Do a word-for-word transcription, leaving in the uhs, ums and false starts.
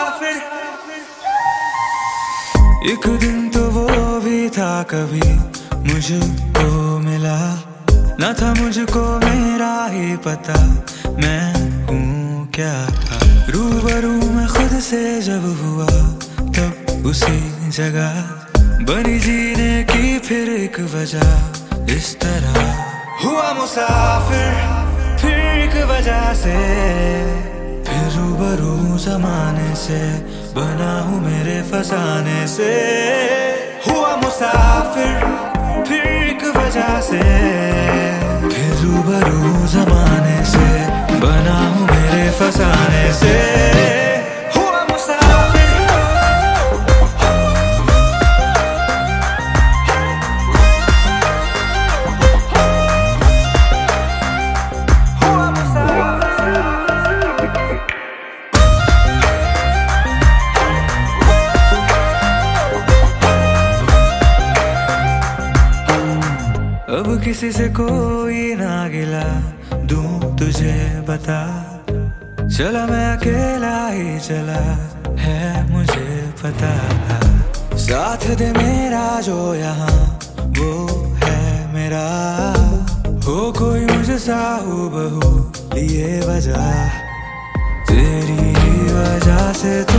मुसाफिर। एक दिन तो वो भी था कभी मुझको मिला, न था मुझको मेरा ही पता मैं हूँ क्या। रूबरू मैं खुद से जब हुआ तब उसी जगह बनी जीने की फिर एक वजह इस तरह हुआ मुसाफिर। फिर एक वजह से फिर रूबरू जमाने से बना हूँ मेरे फसाने से। हुआ मुसाफिर फिर एक वजह से फिर रूबरू जमाने से बना हूँ मेरे फसाने से। हुआ मुसाफिर हुआ मुसाफिर। अब किसी से कोई ना गिला दूं तुझे बता, चला मैं अकेला ही चला है मुझे पता। साथ दे मेरा जो यहाँ वो है मेरा, हो कोई मुझे साहू बहू लिए वजह तेरी वजह से तो